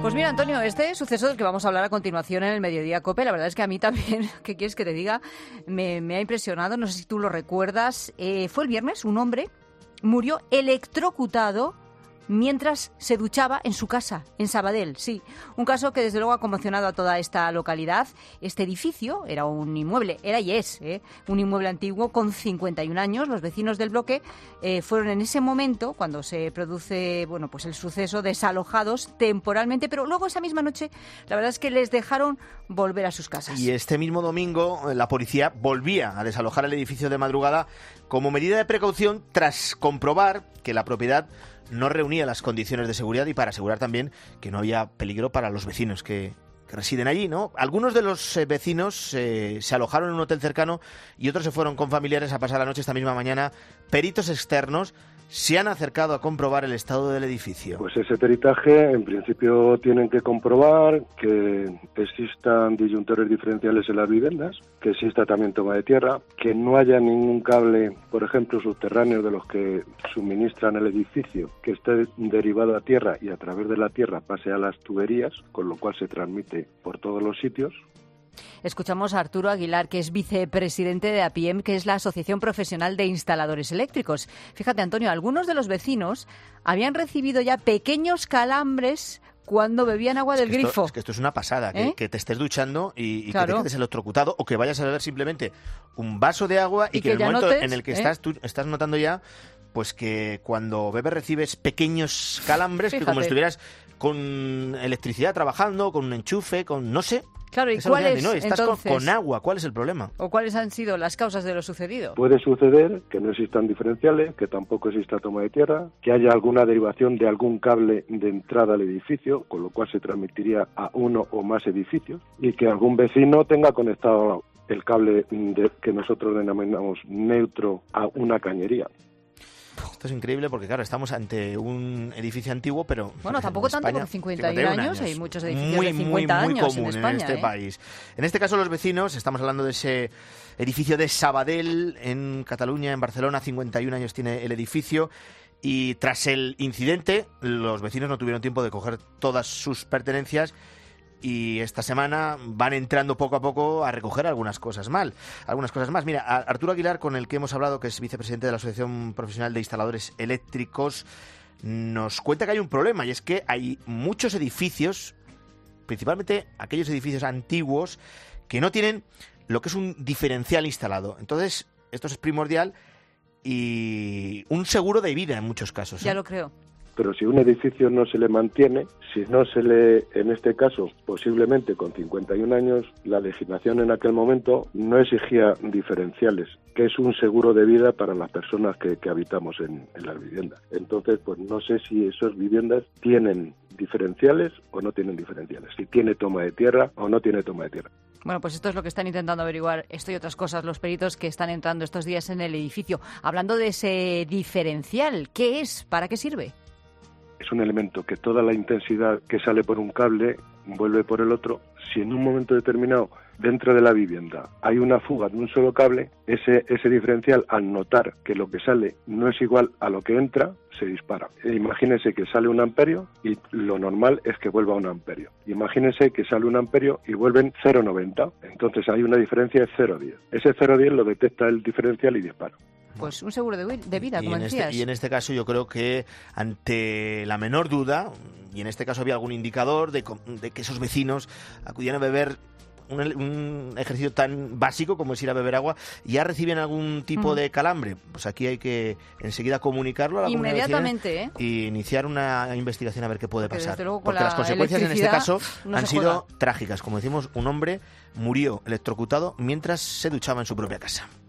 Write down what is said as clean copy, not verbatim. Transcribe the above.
Pues mira, Antonio, este suceso del que vamos a hablar a continuación en el Mediodía COPE, la verdad es que a mí también, ¿qué quieres que te diga? Me ha impresionado, no sé si tú lo recuerdas. Fue el viernes, un hombre murió electrocutado mientras se duchaba en su casa, en Sabadell, sí. Un caso que desde luego ha conmocionado a toda esta localidad. Este edificio era un inmueble, era y es, un inmueble antiguo con 51 años. Los vecinos del bloque fueron en ese momento, cuando se produce pues el suceso, desalojados temporalmente, pero luego esa misma noche la verdad es que les dejaron volver a sus casas. Y este mismo domingo la policía volvía a desalojar el edificio de madrugada como medida de precaución tras comprobar que la propiedad no reunía las condiciones de seguridad y para asegurar también que no había peligro para los vecinos que residen allí, ¿no? Algunos de los vecinos se alojaron en un hotel cercano y otros se fueron con familiares a pasar la noche esta misma mañana. Peritos externos se han acercado a comprobar el estado del edificio. Pues ese peritaje, en principio, tienen que comprobar que existan disyuntores diferenciales en las viviendas, que exista también toma de tierra, que no haya ningún cable, por ejemplo, subterráneo de los que suministran el edificio, que esté derivado a tierra y a través de la tierra pase a las tuberías, con lo cual se transmite por todos los sitios. Escuchamos a Arturo Aguilar, que es vicepresidente de APIEM, que es la Asociación Profesional de Instaladores Eléctricos. Fíjate, Antonio, algunos de los vecinos habían recibido ya pequeños calambres cuando bebían agua del grifo. Es que esto es una pasada, que te estés duchando y claro, que te quedes electrocutado o que vayas a beber simplemente un vaso de agua y que en el momento en el que tú estás notando ya pues que cuando bebes recibes pequeños calambres. Fíjate. Que como si estuvieras con electricidad trabajando, con un enchufe, con no sé. Claro, ¿y cuál es, estás entonces, con agua? ¿Cuál es el problema? ¿O cuáles han sido las causas de lo sucedido? Puede suceder que no existan diferenciales, que tampoco exista toma de tierra, que haya alguna derivación de algún cable de entrada al edificio, con lo cual se transmitiría a uno o más edificios, y que algún vecino tenga conectado el cable que nosotros denominamos neutro a una cañería. Esto es increíble porque, claro, estamos ante un edificio antiguo, pero... Bueno, tampoco tanto, con 51 años. Hay muchos edificios de 50 muy años común en España, en este país. En este caso, los vecinos, estamos hablando de ese edificio de Sabadell, en Cataluña, en Barcelona. 51 años tiene el edificio. Y tras el incidente, los vecinos no tuvieron tiempo de coger todas sus pertenencias y esta semana van entrando poco a poco a recoger algunas cosas más. Mira, Arturo Aguilar, con el que hemos hablado, que es vicepresidente de la Asociación Profesional de Instaladores Eléctricos, nos cuenta que hay un problema y es que hay muchos edificios, principalmente aquellos edificios antiguos, que no tienen lo que es un diferencial instalado. Entonces, esto es primordial y un seguro de vida en muchos casos. Ya lo creo. Pero si un edificio no se le mantiene, si no se le, en este caso, posiblemente con 51 años, la legislación en aquel momento no exigía diferenciales, que es un seguro de vida para las personas que habitamos en las viviendas. Entonces, pues no sé si esas viviendas tienen diferenciales o no tienen diferenciales, si tiene toma de tierra o no tiene toma de tierra. Bueno, pues esto es lo que están intentando averiguar, esto y otras cosas, los peritos que están entrando estos días en el edificio. Hablando de ese diferencial, ¿qué es? ¿Para qué sirve? Es un elemento que toda la intensidad que sale por un cable vuelve por el otro. Si en un momento determinado dentro de la vivienda hay una fuga de un solo cable, ese diferencial, al notar que lo que sale no es igual a lo que entra, se dispara. Imagínense que sale 1 amperio y lo normal es que vuelva 1 amperio. Imagínense que sale 1 amperio y vuelven 0,90. Entonces hay una diferencia de 0,10. Ese 0,10 lo detecta el diferencial y dispara. Pues un seguro de vida, como decías. Y en este caso yo creo que ante la menor duda, y en este caso había algún indicador de que esos vecinos acudían a beber un ejercicio tan básico como es ir a beber agua, ya reciben algún tipo de calambre, pues aquí hay que enseguida comunicarlo a la inmediatamente, y iniciar una investigación a ver qué puede pasar. Porque las las consecuencias en este caso han sido juega. trágicas. Como decimos, un hombre murió electrocutado mientras se duchaba en su propia casa.